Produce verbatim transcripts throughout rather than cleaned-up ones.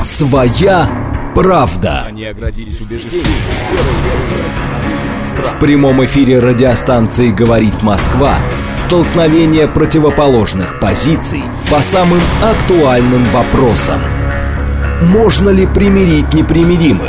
Своя правда. Они оградились убеждением. В прямом эфире радиостанции «Говорит Москва» столкновение противоположных позиций по самым актуальным вопросам. Можно ли примирить непримиримых?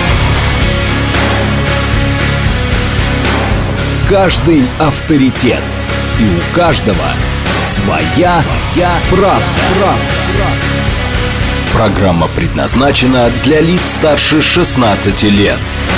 Каждый авторитет. И у каждого своя, своя правда. правда. Программа предназначена для лиц старше шестнадцати лет.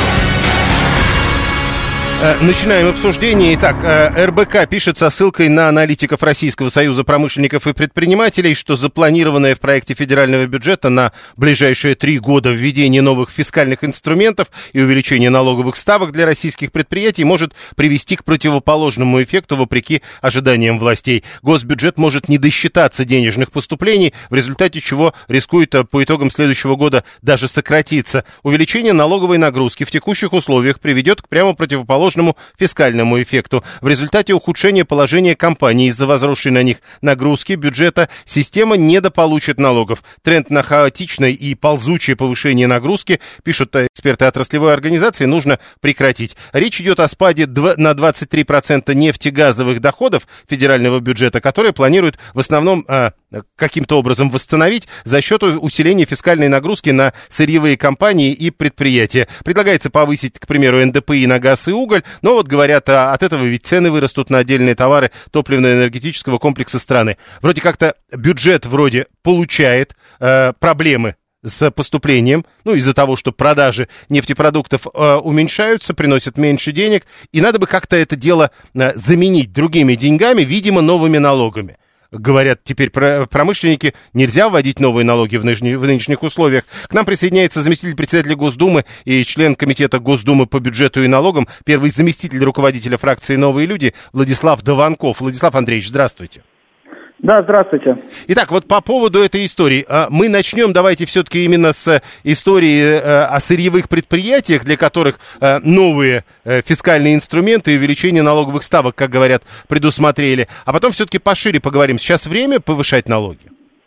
Начинаем обсуждение. Итак, эр бэ ка пишет со ссылкой на аналитиков Российского союза промышленников и предпринимателей, что запланированное в проекте федерального бюджета на ближайшие три года введение новых фискальных инструментов и увеличение налоговых ставок для российских предприятий может привести к противоположному эффекту вопреки ожиданиям властей. Госбюджет может не досчитаться денежных поступлений, в результате чего рискует по итогам следующего года даже сократиться. Увеличение налоговой нагрузки в текущих условиях приведет к прямо противоположному фискальному эффекту. В результате ухудшения положения компаний из-за возросшей на них нагрузки бюджета система недополучит налогов. Тренд на хаотичное и ползучее повышение нагрузки, пишут эксперты отраслевой организации, нужно прекратить. Речь идет о спаде на двадцать три процента нефтегазовых доходов федерального бюджета, которые планируют в основном а, каким-то образом восстановить за счет усиления фискальной нагрузки на сырьевые компании и предприятия. Предлагается повысить, к примеру, эн дэ пэ и на газ и уголь, но вот говорят, а от этого ведь цены вырастут на отдельные товары топливно-энергетического комплекса страны. Вроде как-то бюджет вроде получает э, проблемы с поступлением, ну, из-за того, что продажи нефтепродуктов э, уменьшаются, приносят меньше денег, и надо бы как-то это дело э, заменить другими деньгами, видимо, новыми налогами. Говорят теперь промышленники, нельзя вводить новые налоги в нынешних, в нынешних условиях. К нам присоединяется заместитель председателя Госдумы и член комитета Госдумы по бюджету и налогам, первый заместитель руководителя фракции «Новые люди» Владислав Дованков. Владислав Андреевич, здравствуйте. Да, здравствуйте. Итак, вот по поводу этой истории. Мы начнем, давайте, все-таки именно с истории о сырьевых предприятиях, для которых новые фискальные инструменты и увеличение налоговых ставок, как говорят, предусмотрели. А потом все-таки пошире поговорим. Сейчас время повышать налоги?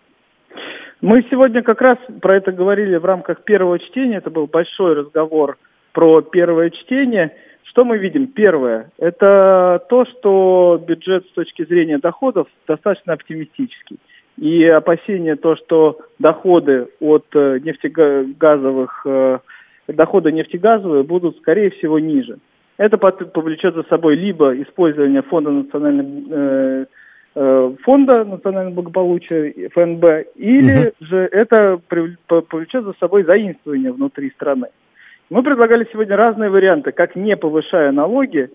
Мы сегодня как раз про это говорили в рамках первого чтения. Это был большой разговор про первое чтение. Что мы видим? Первое, это то, что бюджет с точки зрения доходов достаточно оптимистический. И опасение то, что доходы от нефтегазовых, доходы нефтегазовые будут, скорее всего, ниже. Это повлечет за собой либо использование фонда национального, фонда национального благополучия, эф эн бэ, или угу. же это повлечет за собой заимствование внутри страны. Мы предлагали сегодня разные варианты, как, не повышая налоги,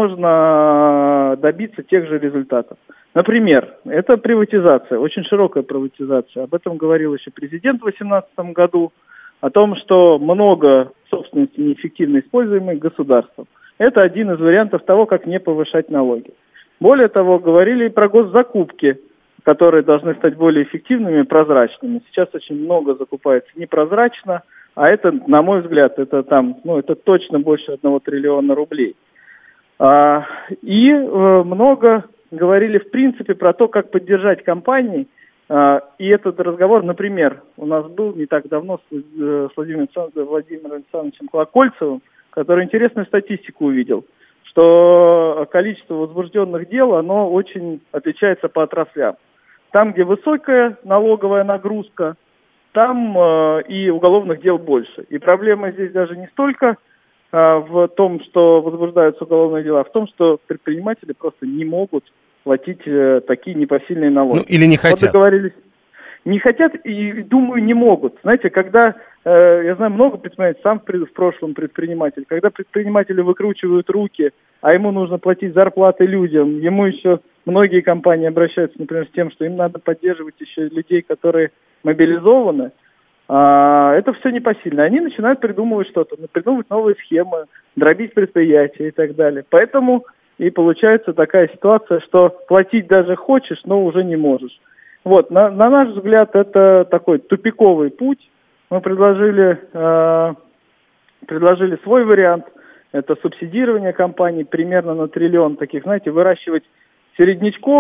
можно добиться тех же результатов. Например, это приватизация, очень широкая приватизация. Об этом говорил еще президент в две тысячи восемнадцатом году, о том, что много собственности неэффективно используемой государством. Это один из вариантов того, как не повышать налоги. Более того, говорили и про госзакупки, которые должны стать более эффективными и прозрачными. Сейчас очень много закупается непрозрачно, а это, на мой взгляд, это там, ну, это точно больше одного триллиона рублей. А, и э, много говорили, в принципе, про то, как поддержать компании. А, и этот разговор, например, у нас был не так давно с, э, с Владимиром, Владимиром Александровичем Колокольцевым, который интересную статистику увидел, что количество возбужденных дел, оно очень отличается по отраслям. Там, где высокая налоговая нагрузка, там э, и уголовных дел больше. И проблема здесь даже не столько э, в том, что возбуждаются уголовные дела, а в том, что предприниматели просто не могут платить э, такие непосильные налоги. Ну, или не хотят. Вот договорились. Не хотят и, думаю, не могут. Знаете, когда, э, я знаю, много предпринимателей, сам в, в прошлом предприниматель, когда предприниматели выкручивают руки, а ему нужно платить зарплаты людям, ему еще многие компании обращаются, например, с тем, что им надо поддерживать еще людей, которые мобилизованы, а, это все непосильно. Они начинают придумывать что-то, придумывать новые схемы, дробить предприятия и так далее. Поэтому и получается такая ситуация, что платить даже хочешь, но уже не можешь. Вот, на, на наш взгляд, это такой тупиковый путь. Мы предложили, э, предложили свой вариант. Это субсидирование компаний примерно на триллион таких, знаете, выращивать середнячков,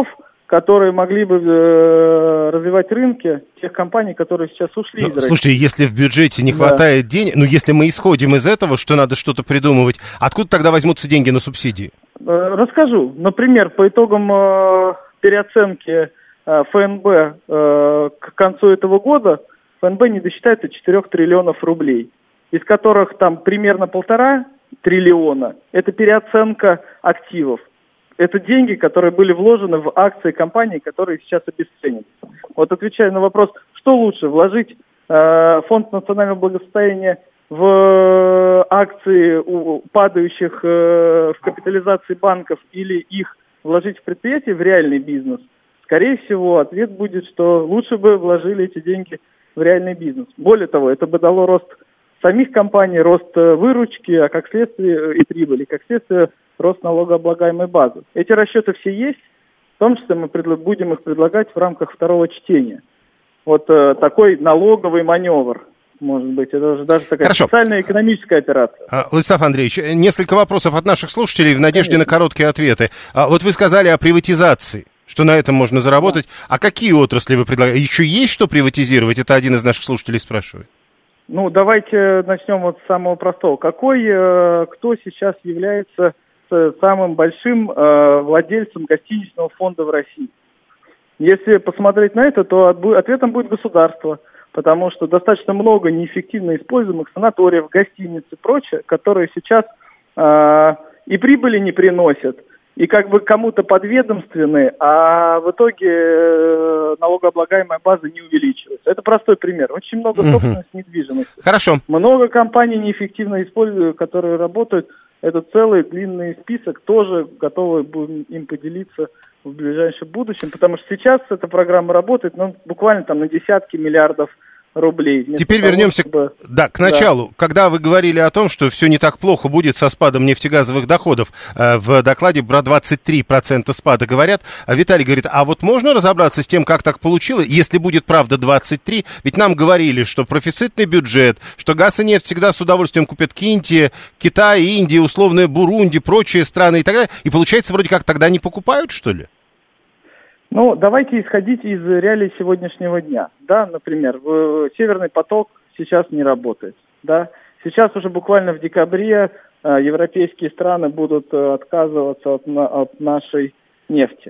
которые могли бы э, развивать рынки тех компаний, которые сейчас ушли ну, из России. Слушайте, если в бюджете не хватает да. денег, ну если мы исходим из этого, что надо что-то придумывать, откуда тогда возьмутся деньги на субсидии? Расскажу. Например, по итогам э, переоценки э, эф эн бэ э, к концу этого года эф эн бэ не досчитается четырех триллионов рублей, из которых там примерно полтора триллиона – это переоценка активов. Это деньги, которые были вложены в акции компаний, которые сейчас обесценены. Вот отвечая на вопрос, что лучше, вложить э, фонд национального благосостояния в акции у, падающих э, в капитализации банков или их вложить в предприятие, в реальный бизнес? Скорее всего, ответ будет, что лучше бы вложили эти деньги в реальный бизнес. Более того, это бы дало рост самих компаний, рост выручки, а как следствие и прибыли, как следствие рост налогооблагаемой базы. Эти расчеты все есть, в том числе мы предла- будем их предлагать в рамках второго чтения. Вот э, такой налоговый маневр, может быть, это уже даже такая Хорошо. Специальная экономическая операция. А, Владислав Андреевич, несколько вопросов от наших слушателей в надежде Конечно. на короткие ответы. А, вот вы сказали о приватизации, что на этом можно заработать. Да. А какие отрасли вы предлагаете? Еще есть что приватизировать? Это один из наших слушателей спрашивает. Ну, давайте начнем вот с самого простого. Какой, э, кто сейчас является самым большим э, владельцем гостиничного фонда в России? Если посмотреть на это, то ответом будет государство, потому что достаточно много неэффективно используемых санаториев, гостиниц и прочее, которые сейчас э, и прибыли не приносят, и как бы кому-то подведомственны, а в итоге э, налогооблагаемая база не увеличивается. Это простой пример. Очень много собственности недвижимости. Хорошо. Много компаний неэффективно используют, которые работают. Это целый длинный список, тоже готовы будем им поделиться в ближайшем будущем, потому что сейчас эта программа работает, ну, буквально там на десятки миллиардов рублей. Теперь того, вернемся чтобы... да, к началу. Да. Когда вы говорили о том, что все не так плохо будет со спадом нефтегазовых доходов, э, в докладе про двадцать три процента спада говорят, а Виталий говорит, а вот можно разобраться с тем, как так получилось, если будет правда двадцать три, ведь нам говорили, что профицитный бюджет, что газ и нефть всегда с удовольствием купят Индия, Китай, Индия, условная Бурунди, прочие страны и так далее, и получается вроде как тогда не покупают, что ли? Ну, давайте исходить из реалий сегодняшнего дня. Да, например, Северный поток сейчас не работает. Да, сейчас уже буквально в декабре э, европейские страны будут э, отказываться от, на, от нашей нефти.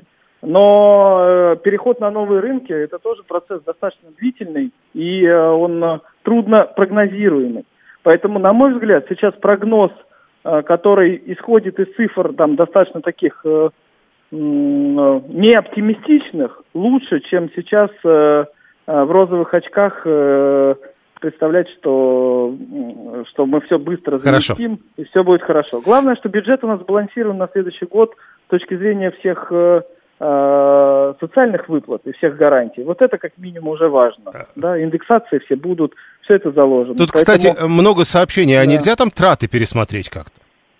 Но э, переход на новые рынки – это тоже процесс достаточно длительный, и э, он э, трудно прогнозируемый. Поэтому, на мой взгляд, сейчас прогноз, э, который исходит из цифр там, достаточно таких э, не оптимистичных, лучше, чем сейчас э, э, в розовых очках э, представлять, что, что мы все быстро заместим, и все будет хорошо. Главное, что бюджет у нас сбалансирован на следующий год с точки зрения всех э, э, социальных выплат и всех гарантий. Вот это как минимум уже важно. Да, индексации все будут, все это заложено. Тут, Поэтому... кстати, много сообщений, а да. нельзя там траты пересмотреть как-то?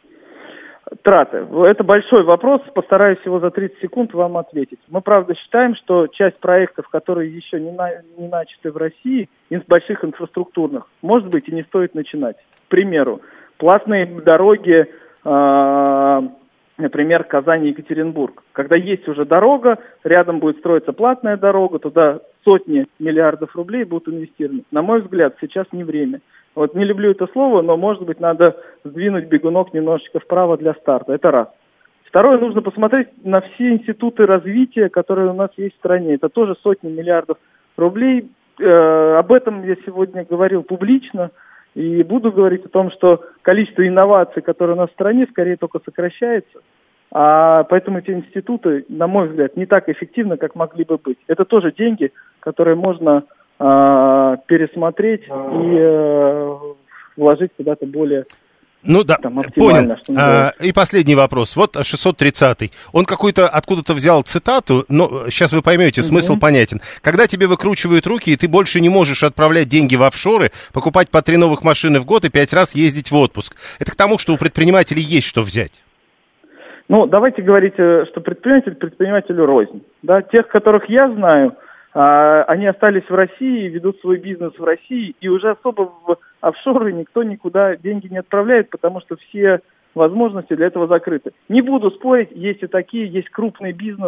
Траты. Это большой вопрос, постараюсь его за тридцать секунд вам ответить. Мы, правда, считаем, что часть проектов, которые еще не, на, не начаты в России, из больших инфраструктурных, может быть, и не стоит начинать. К примеру, платные дороги, э, например, Казань-Екатеринбург. Когда есть уже дорога, рядом будет строиться платная дорога, туда сотни миллиардов рублей будут инвестированы. На мой взгляд, сейчас не время. Вот не люблю это слово, но, может быть, надо сдвинуть бегунок немножечко вправо для старта. Это раз. Второе, нужно посмотреть на все институты развития, которые у нас есть в стране. Это тоже сотни миллиардов рублей. Э, об этом я сегодня говорил публично. И буду говорить о том, что количество инноваций, которые у нас в стране, скорее только сокращается. А поэтому эти институты, на мой взгляд, не так эффективны, как могли бы быть. Это тоже деньги, которые можно... пересмотреть и э, вложить куда-то более ну да, там, оптимально. Понял. А, и последний вопрос. Вот шестьсот тридцатый. Он какой-то откуда-то взял цитату, но сейчас вы поймете, смысл угу. понятен. Когда тебе выкручивают руки, и ты больше не можешь отправлять деньги в офшоры, покупать по три новых машины в год и пять раз ездить в отпуск. Это к тому, что у предпринимателей есть что взять. Ну, давайте говорить, что предприниматель предпринимателю рознь. Да? Тех, которых я знаю, они остались в России, ведут свой бизнес в России, и уже особо в офшоры никто никуда деньги не отправляет, потому что все возможности для этого закрыты. Не буду спорить, есть и такие, есть крупный бизнес,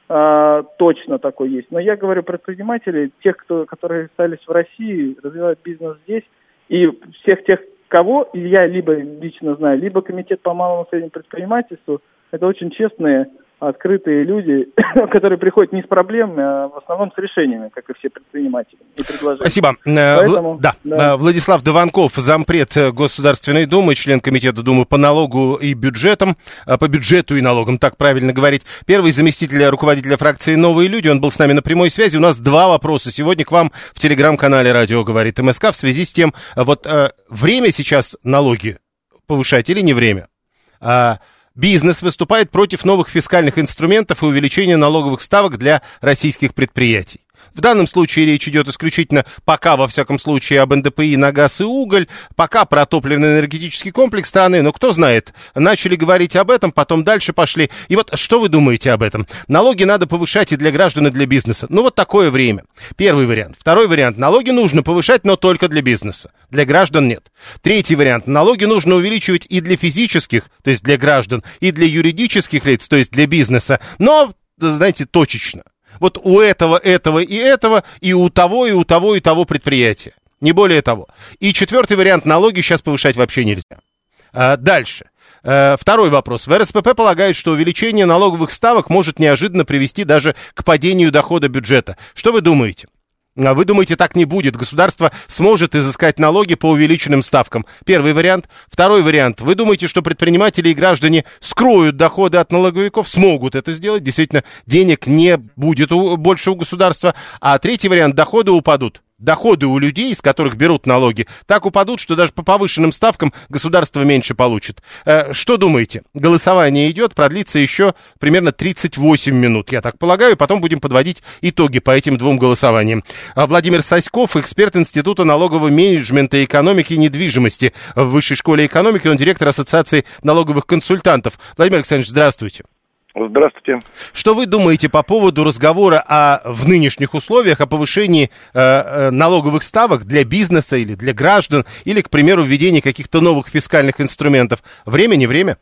а, точно такой есть. Но я говорю про предпринимателей, тех, кто, которые остались в России, развивают бизнес здесь, и всех тех, кого я либо лично знаю, либо комитет по малому и среднему предпринимательству, это очень честные, открытые люди, которые приходят не с проблемами, а в основном с решениями, как и все предприниматели. И Спасибо. Поэтому, да. Да. Владислав Дованков, зампред Государственной Думы, член Комитета Думы по налогу и бюджетам, по бюджету и налогам, так правильно говорить. Первый заместитель руководителя фракции «Новые люди», он был с нами на прямой связи. У нас два вопроса сегодня к вам в телеграм-канале «Радио говорит МСК» в связи с тем, вот время сейчас налоги повышать или не время? Бизнес выступает против новых фискальных инструментов и увеличения налоговых ставок для российских предприятий. В данном случае речь идет исключительно пока, во всяком случае, об эн дэ пэ и на газ и уголь, пока про топливно-энергетический комплекс страны, но кто знает, начали говорить об этом, потом дальше пошли. И вот что вы думаете об этом? Налоги надо повышать и для граждан, и для бизнеса. Ну вот такое время. Первый вариант. Второй вариант. Налоги нужно повышать, но только для бизнеса. Для граждан нет. Третий вариант. Налоги нужно увеличивать и для физических, то есть для граждан, и для юридических лиц, то есть для бизнеса, но, знаете, точечно. Вот у этого, этого и этого, и у того, и у того, и того предприятия. Не более того. И четвертый вариант. Налоги сейчас повышать вообще нельзя. А, дальше. А, второй вопрос. В эр эс пэ пэ полагают, что увеличение налоговых ставок может неожиданно привести даже к падению дохода бюджета. Что вы думаете? Вы думаете, так не будет? Государство сможет изыскать налоги по увеличенным ставкам? Первый вариант. Второй вариант. Вы думаете, что предприниматели и граждане скроют доходы от налоговиков? Смогут это сделать. Действительно, денег не будет у, больше у государства. А третий вариант. Доходы упадут. Доходы у людей, из которых берут налоги, так упадут, что даже по повышенным ставкам государство меньше получит. Э, что думаете? Голосование идет, продлится еще примерно тридцать восемь минут, я так полагаю, и потом будем подводить итоги по этим двум голосованиям. Владимир Саськов, эксперт Института налогового менеджмента и экономики недвижимости в Высшей школе экономики, он директор Ассоциации налоговых консультантов. Владимир Александрович, здравствуйте. Здравствуйте. Что вы думаете по поводу разговора о, в нынешних условиях о повышении э, э, налоговых ставок для бизнеса или для граждан, или, к примеру, введении каких-то новых фискальных инструментов? Время, не время?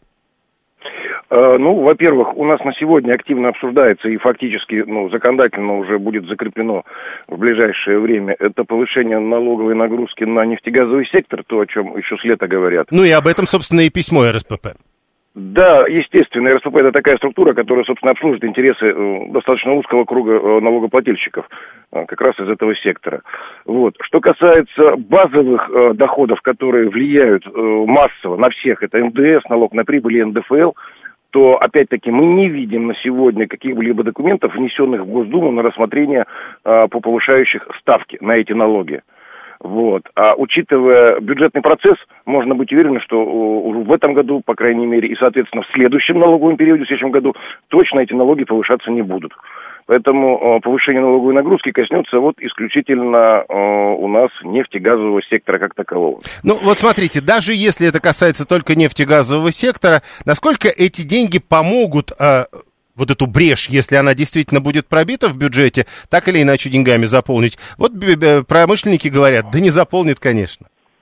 Э, ну, во-первых, у нас на сегодня активно обсуждается и фактически, ну, законодательно уже будет закреплено в ближайшее время это повышение налоговой нагрузки на нефтегазовый сектор, то, о чем еще с лета говорят. Ну и об этом, собственно, и письмо эр эс пэ пэ. Да, естественно, эр эс пэ пэ это такая структура, которая, собственно, обслуживает интересы э, достаточно узкого круга э, налогоплательщиков, э, как раз из этого сектора. Вот. Что касается базовых э, доходов, которые влияют э, массово на всех, это эн дэ эс, налог на прибыль и эн дэ эф эл, то, опять-таки, мы не видим на сегодня каких-либо документов, внесенных в Госдуму на рассмотрение э, по повышающих ставки на эти налоги. Вот. А учитывая бюджетный процесс, можно быть уверенным, что уже в этом году, по крайней мере, и, соответственно, в следующем налоговом периоде, в следующем году, точно эти налоги повышаться не будут. Поэтому повышение налоговой нагрузки коснется вот исключительно э, у нас нефтегазового сектора как такового. Ну, вот смотрите, даже если это касается только нефтегазового сектора, насколько эти деньги помогут... Э, вот эту брешь, если она действительно будет пробита в бюджете, так или иначе деньгами заполнить. Вот промышленники говорят, да не заполнит, конечно.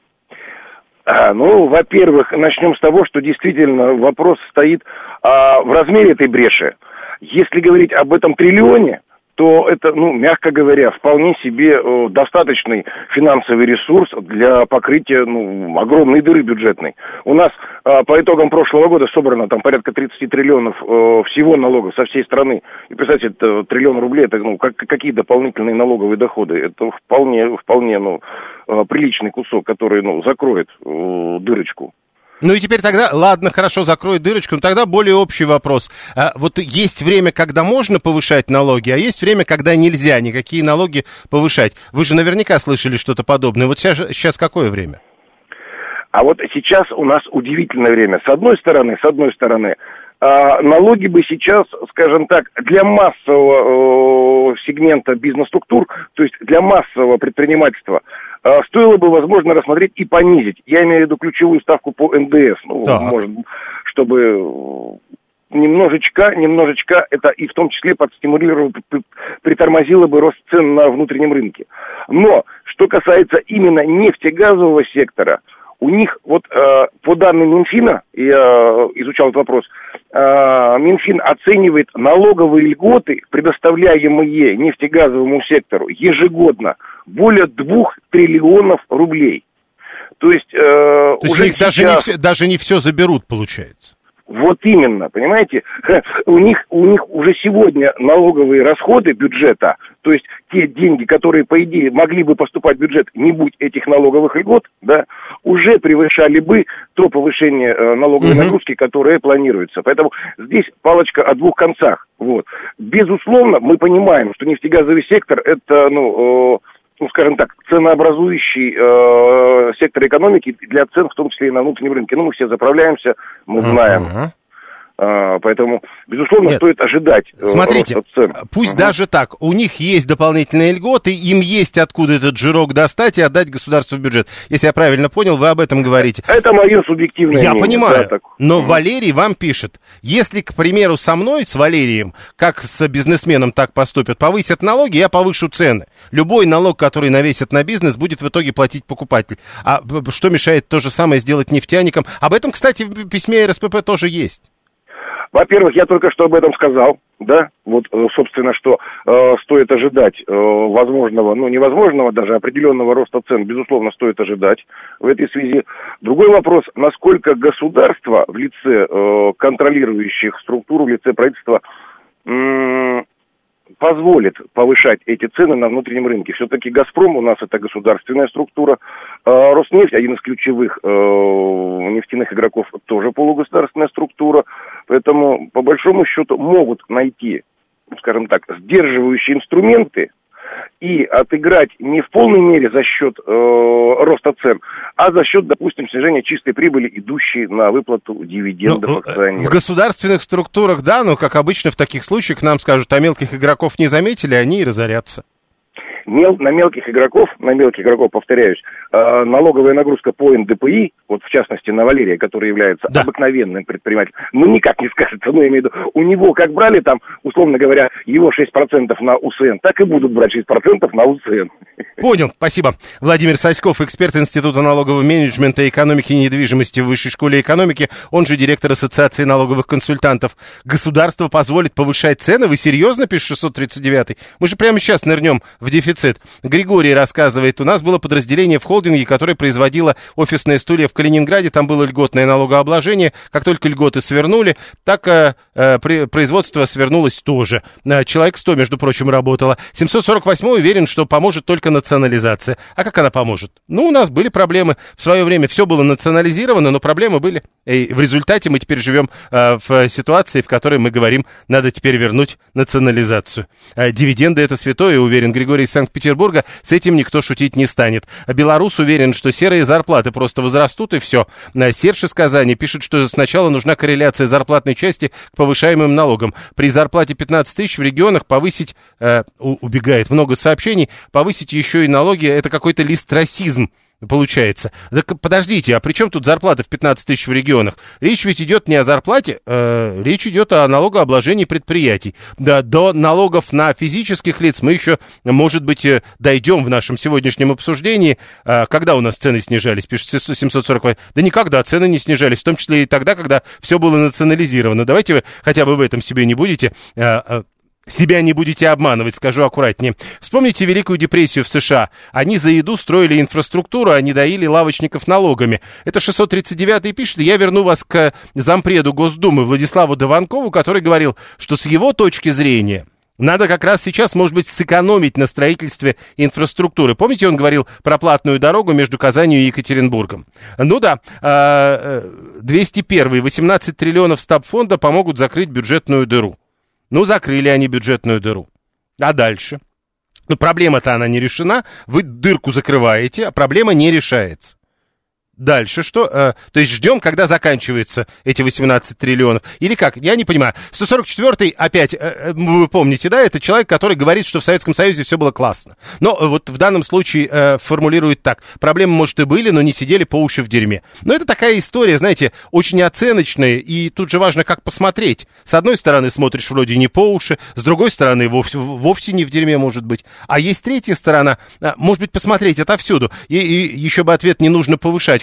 А, ну, во-первых, начнем с того, что действительно вопрос стоит а, в размере этой бреши. Если говорить об этом триллионе, то это, ну, мягко говоря, вполне себе э, достаточный финансовый ресурс для покрытия, ну, огромной дыры бюджетной. У нас э, по итогам прошлого года собрано там порядка тридцать триллионов э, всего налогов со всей страны. И, представьте, это триллион рублей, это, ну, как, какие дополнительные налоговые доходы? Это вполне, вполне, ну, э, приличный кусок, который, ну, закроет э, дырочку. Ну и теперь тогда, ладно, хорошо, закрою дырочку, но тогда более общий вопрос. А, вот есть время, когда можно повышать налоги, а есть время, когда нельзя никакие налоги повышать. Вы же наверняка слышали что-то подобное. Вот сейчас, сейчас какое время? А вот сейчас у нас удивительное время. С одной стороны, с одной стороны, а, налоги бы сейчас, скажем так, для массового э, сегмента бизнес-структур, то есть для массового предпринимательства, стоило бы, возможно, рассмотреть и понизить. Я имею в виду ключевую ставку по эн дэ эс. Ну, да. Может, чтобы немножечко, немножечко это и в том числе подстимулировало, притормозило бы рост цен на внутреннем рынке. Но, что касается именно нефтегазового сектора, У них, вот э, по данным Минфина, я изучал этот вопрос, э, Минфин оценивает налоговые льготы, предоставляемые нефтегазовому сектору, ежегодно более двух триллионов рублей. То есть, э, То есть уже у них сейчас... даже, не все, даже не все заберут, получается. Вот именно, понимаете, у них, у них уже сегодня налоговые расходы бюджета, то есть те деньги, которые, по идее, могли бы поступать в бюджет, не будь этих налоговых льгот, да, уже превышали бы то повышение э, налоговой uh-huh. нагрузки, которое планируется. Поэтому здесь палочка о двух концах. Вот. Безусловно, мы понимаем, что нефтегазовый сектор это, ну, э, ну, скажем так, ценообразующий э, сектор экономики для цен, в том числе и на внутреннем рынке. Ну, мы все заправляемся, мы знаем. Uh-huh. Uh, поэтому, безусловно, Нет. стоит ожидать uh, Смотрите, роста цен. Пусть uh-huh. даже так, у них есть дополнительные льготы, им есть откуда этот жирок достать и отдать государству в бюджет. Если я правильно понял, вы об этом говорите. Это мое субъективное я мнение. Я понимаю, да, так. но uh-huh. Валерий вам пишет, если, к примеру, со мной, с Валерием, как с бизнесменом так поступят, повысят налоги, я повышу цены. Любой налог, который навесят на бизнес, будет в итоге платить покупатель. А что мешает то же самое сделать нефтяникам? Об этом, кстати, в письме эр эс пэ пэ тоже есть. Во-первых, я только что об этом сказал, да, вот, собственно, что э, стоит ожидать э, возможного, ну, невозможного даже, определенного роста цен, безусловно, стоит ожидать в этой связи. Другой вопрос, насколько государство в лице э, контролирующих структур, в лице правительства э, позволит повышать эти цены на внутреннем рынке. Все-таки «Газпром» у нас это государственная структура, а «Роснефть», один из ключевых э, нефтяных игроков, тоже полугосударственная структура. Поэтому, по большому счету, могут найти, скажем так, сдерживающие инструменты и отыграть не в полной мере за счет э, роста цен, а за счет, допустим, снижения чистой прибыли, идущей на выплату дивидендов ну, акционерам. В государственных структурах, да, но, как обычно, в таких случаях нам скажут, а мелких игроков не заметили, они и разорятся. Мел, на мелких игроков, на мелких игроков, повторяюсь, э, налоговая нагрузка по эн дэ пэ и, вот в частности на Валерия, который является да. обыкновенным предпринимателем, ну никак не скажется, ну я имею в виду, у него как брали там, условно говоря, его шесть процентов на у эс эн, так и будут брать шесть процентов на у эс эн. Понял, спасибо. Владимир Саськов, эксперт Института налогового менеджмента и экономики и недвижимости в Высшей школе экономики, он же директор Ассоциации налоговых консультантов. Государство позволит повышать цены? Вы серьезно, пишет шестьсот тридцать девятый? Мы же прямо сейчас нырнем в дефицит. Григорий рассказывает, у нас было подразделение в холдинге, которое производило офисные стулья в Калининграде, там было льготное налогообложение, как только льготы свернули, так э, э, производство свернулось тоже. Э, человек сто, между прочим, работало. семьсот сорок восьмой уверен, что поможет только национализация. А как она поможет? Ну, у нас были проблемы. В свое время все было национализировано, но проблемы были. И в результате мы теперь живем э, в ситуации, в которой мы говорим, надо теперь вернуть национализацию. Э, дивиденды это святое, уверен Григорий из Санкт-Петербурга, с этим никто шутить не станет. Белорус уверен, что серые зарплаты просто возрастут и все. Серж из Казани пишет, что сначала нужна корреляция зарплатной части к повышаемым налогам. При зарплате пятнадцать тысяч в регионах повысить, э, убегает много сообщений, повысить еще и налоги, это какой-то лист-расизм. Получается. Так подождите, а при чем тут зарплата в пятнадцать тысяч в регионах? Речь ведь идет не о зарплате, э, речь идет о налогообложении предприятий. Да, до налогов на физических лиц мы еще, может быть, дойдем в нашем сегодняшнем обсуждении. Э, когда у нас цены снижались, пишет семьсот сорок восемь. Да никогда цены не снижались, в том числе и тогда, когда все было национализировано. Давайте вы хотя бы в этом себе не будете... Э, э, Себя не будете обманывать, скажу аккуратнее. Вспомните Великую депрессию в США. Они за еду строили инфраструктуру, а не доили лавочников налогами. Это шестьсот тридцать девятый пишет, я верну вас к зампреду Госдумы Владиславу Дованкову, который говорил, что с его точки зрения... Надо как раз сейчас, может быть, сэкономить на строительстве инфраструктуры. Помните, он говорил про платную дорогу между Казанью и Екатеринбургом? Ну да, двести один, восемнадцать триллионов стабфонда помогут закрыть бюджетную дыру. Ну, закрыли они бюджетную дыру. А дальше? Ну, проблема-то она не решена. Вы дырку закрываете, а проблема не решается. Дальше что? Э, то есть ждем, когда заканчиваются эти восемнадцать триллионов. Или как? Я не понимаю. сто сорок четвёртый опять, э, вы помните, да, это человек, который говорит, что в Советском Союзе все было классно. Но вот в данном случае э, формулирует так. Проблемы, может, и были, но не сидели по уши в дерьме. Но это такая история, знаете, очень оценочная, и тут же важно, как посмотреть. С одной стороны, смотришь вроде не по уши, с другой стороны, вовсе, вовсе не в дерьме, может быть. А есть третья сторона, может быть, посмотреть отовсюду. И, и еще бы ответ не нужно повышать.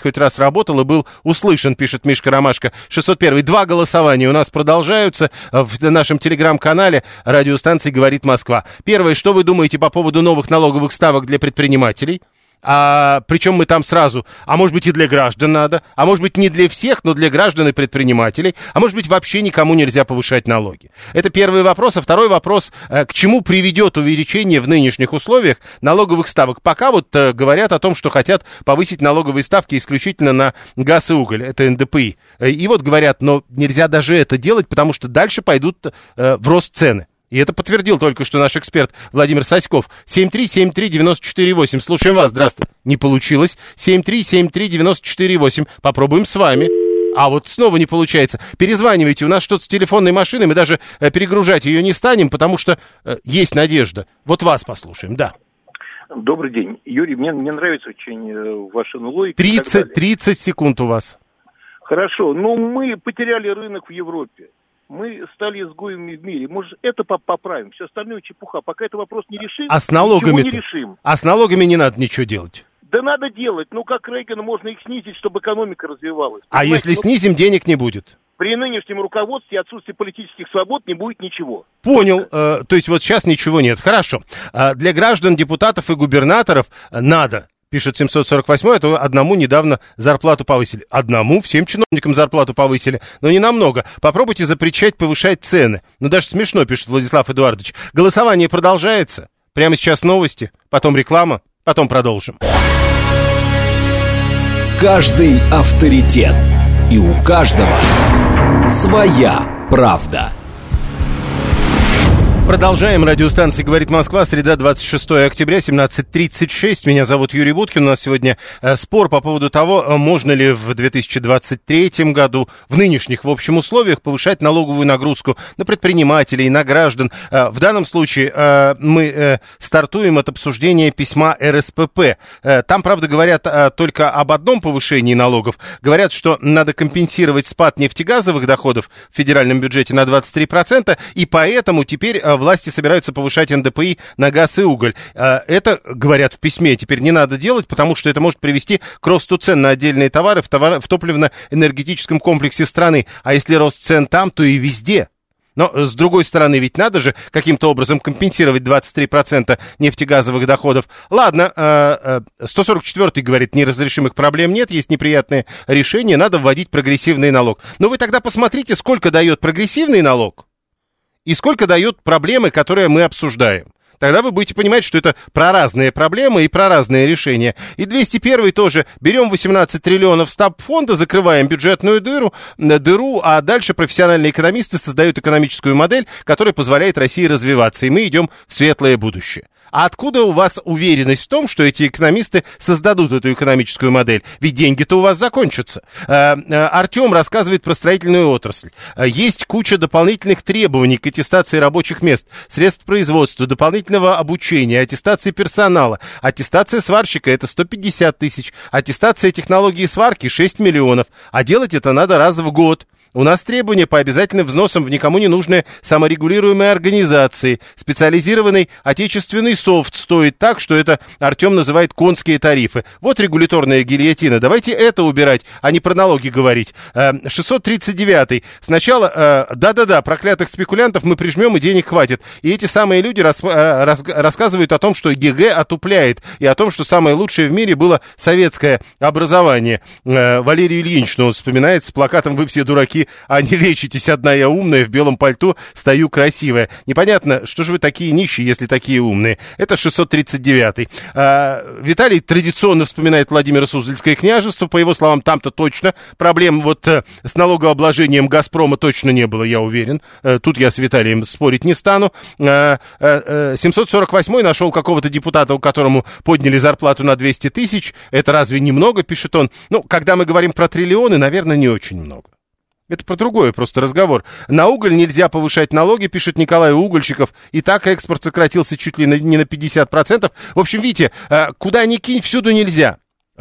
хоть раз работал и был услышан, пишет Мишка Ромашка. шестьсот один. Два голосования у нас продолжаются в нашем телеграм-канале радиостанции «Говорит Москва». Первое, что вы думаете по поводу новых налоговых ставок для предпринимателей? А, причем мы там сразу, а может быть и для граждан надо, а может быть не для всех, но для граждан и предпринимателей, а может быть вообще никому нельзя повышать налоги. Это первый вопрос. А второй вопрос, к чему приведет увеличение в нынешних условиях налоговых ставок? Пока вот э, говорят о том, что хотят повысить налоговые ставки исключительно на газ и уголь, это эн дэ пэ и. И вот говорят, но нельзя даже это делать, потому что дальше пойдут э, в рост цены. И это подтвердил только что наш эксперт Владимир Саськов. семь три семь три девять четыре восемь. Слушаем вас. Здравствуйте. Не получилось. семь три семь три девять четыре восемь. Попробуем с вами. А вот снова не получается. Перезванивайте. У нас что-то с телефонной машиной. Мы даже э, перегружать ее не станем, потому что э, есть надежда. Вот вас послушаем. Да. Добрый день. Юрий, мне, мне нравится очень э, ваша логика. тридцать, тридцать секунд у вас. Хорошо. Но мы потеряли рынок в Европе. Мы стали изгоями в мире. Может, это поправим. Все остальное чепуха. Пока этот вопрос не решим, а с налогами не решим. А с налогами не надо ничего делать. Да надо делать. Ну, как Рейгану, можно их снизить, чтобы экономика развивалась. А понимаете? Если ну, снизим, денег не будет. При нынешнем руководстве и отсутствии политических свобод не будет ничего. Понял. Э, то есть вот сейчас ничего нет. Хорошо. Э, для граждан, депутатов и губернаторов надо. Пишет семьсот сорок восемь, это одному недавно зарплату повысили. Одному, всем чиновникам зарплату повысили, но не намного. Попробуйте запрещать повышать цены. Ну, даже смешно, пишет Владислав Эдуардович. Голосование продолжается. Прямо сейчас новости, потом реклама, потом продолжим. Каждый авторитет. И у каждого своя правда. Продолжаем. Радиостанция «Говорит Москва». Среда, двадцать шестое октября, семнадцать тридцать шесть. Меня зовут Юрий Буткин. У нас сегодня э, спор по поводу того, можно ли в две тысячи двадцать третьем году в нынешних, в общем, условиях повышать налоговую нагрузку на предпринимателей, на граждан. Э, в данном случае э, мы э, стартуем от обсуждения письма эр эс пэ пэ. Э, там, правда, говорят э, только об одном повышении налогов. Говорят, что надо компенсировать спад нефтегазовых доходов в федеральном бюджете на двадцать три процента, и поэтому теперь э, власти собираются повышать эн дэ пэ и на газ и уголь. Это, говорят в письме, теперь не надо делать, потому что это может привести к росту цен на отдельные товары в, товар... в топливно-энергетическом комплексе страны. А если рост цен там, то и везде. Но, с другой стороны, ведь надо же каким-то образом компенсировать двадцать три процента нефтегазовых доходов. Ладно, сто сорок четвёртый говорит, неразрешимых проблем нет, есть неприятные решения, надо вводить прогрессивный налог. Но вы тогда посмотрите, сколько дает прогрессивный налог и сколько дают проблемы, которые мы обсуждаем. Тогда вы будете понимать, что это про разные проблемы и про разные решения. И двести первый тоже. Берем восемнадцать триллионов стабфонда, закрываем бюджетную дыру, дыру, а дальше профессиональные экономисты создают экономическую модель, которая позволяет России развиваться. И мы идем в светлое будущее. А откуда у вас уверенность в том, что эти экономисты создадут эту экономическую модель? Ведь деньги-то у вас закончатся. Артем рассказывает про строительную отрасль. Есть куча дополнительных требований к аттестации рабочих мест, средств производства, дополнительного обучения, аттестации персонала. Аттестация сварщика – это сто пятьдесят тысяч. Аттестация технологии сварки – шесть миллионов. А делать это надо раз в год. У нас требования по обязательным взносам в никому не нужные саморегулируемые организации. Специализированный отечественный софт стоит так, что это Артем называет конские тарифы. Вот регуляторная гильотина. Давайте это убирать, а не про налоги говорить. шестьсот тридцать девятый. Сначала, да-да-да, проклятых спекулянтов мы прижмем и денег хватит. И эти самые люди рас, рас, рассказывают о том, что ГИГ отупляет, и о том, что самое лучшее в мире было советское образование. Валерий Ильинич, ну, вспоминает с плакатом «Вы все дураки, а не лечитесь, одна я умная, в белом пальто стою красивая». Непонятно, что же вы такие нищие, если такие умные. Это шестьсот тридцать девятый. А, Виталий традиционно вспоминает Владимира Суздальское княжество. По его словам, там-то точно проблем вот с налогообложением «Газпрома» точно не было, я уверен. Тут я с Виталием спорить не стану. А, а, семьсот сорок восьмой нашел какого-то депутата, у которому подняли зарплату на двести тысяч. Это разве немного, пишет он. Ну, когда мы говорим про триллионы, наверное, не очень много. Это про другое просто разговор. На уголь нельзя повышать налоги, пишет Николай Угольщиков. И так экспорт сократился чуть ли не на пятьдесят процентов. В общем, видите, куда ни кинь, всюду нельзя.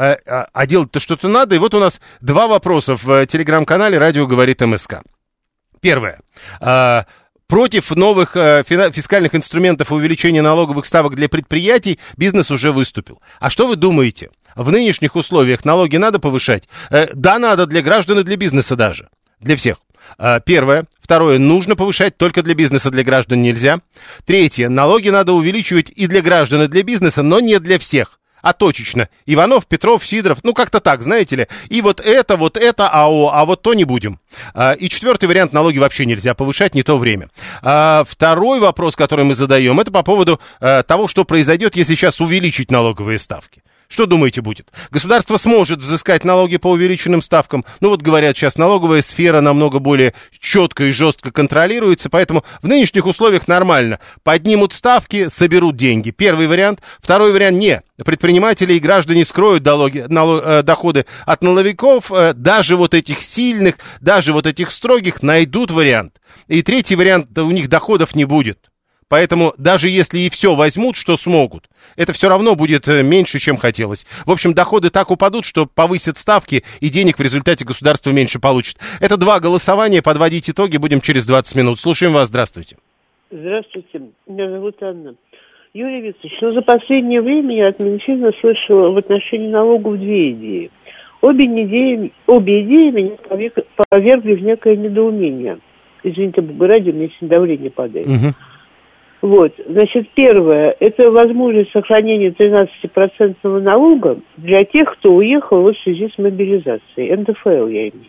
А делать-то что-то надо. И вот у нас два вопроса в телеграм-канале «Радио говорит МСК». Первое. Против новых э, фискальных инструментов и увеличения налоговых ставок для предприятий бизнес уже выступил. А что вы думаете? В нынешних условиях налоги надо повышать? Э, да, надо, для граждан и для бизнеса даже. Для всех. Э, первое. Второе. Нужно повышать только для бизнеса, для граждан нельзя. Третье. Налоги надо увеличивать и для граждан, и для бизнеса, но не для всех. А точечно. Иванов, Петров, Сидоров, ну как-то так, знаете ли. И вот это, вот это, АО, а вот то не будем. А, и четвертый вариант, налоги вообще нельзя повышать, не то время. А, второй вопрос, который мы задаем, это по поводу а, того, что произойдет, если сейчас увеличить налоговые ставки. Что думаете будет? Государство сможет взыскать налоги по увеличенным ставкам. Ну вот говорят, сейчас налоговая сфера намного более четко и жестко контролируется, поэтому в нынешних условиях нормально. Поднимут ставки, соберут деньги. Первый вариант. Второй вариант не. Предприниматели и граждане скроют налоги, налог, э, доходы от налоговиков, э, даже вот этих сильных, даже вот этих строгих найдут вариант. И третий вариант, у них доходов не будет. Поэтому даже если и все возьмут, что смогут, это все равно будет меньше, чем хотелось. В общем, доходы так упадут, что повысят ставки, и денег в результате государство меньше получит. Это два голосования. Подводить итоги будем через двадцать минут. Слушаем вас. Здравствуйте. Здравствуйте. Меня зовут Анна. Юрий Викторович, ну за последнее время я от Минфина слышала в отношении налогов две идеи. Обе идеи, обе идеи меня повергли в некое недоумение. Извините, Бога ради, у меня сегодня давление падает. Угу. Вот, значит, первое, это возможность сохранения тринадцатипроцентного налога для тех, кто уехал в связи с мобилизацией. эн дэ эф эл я имею в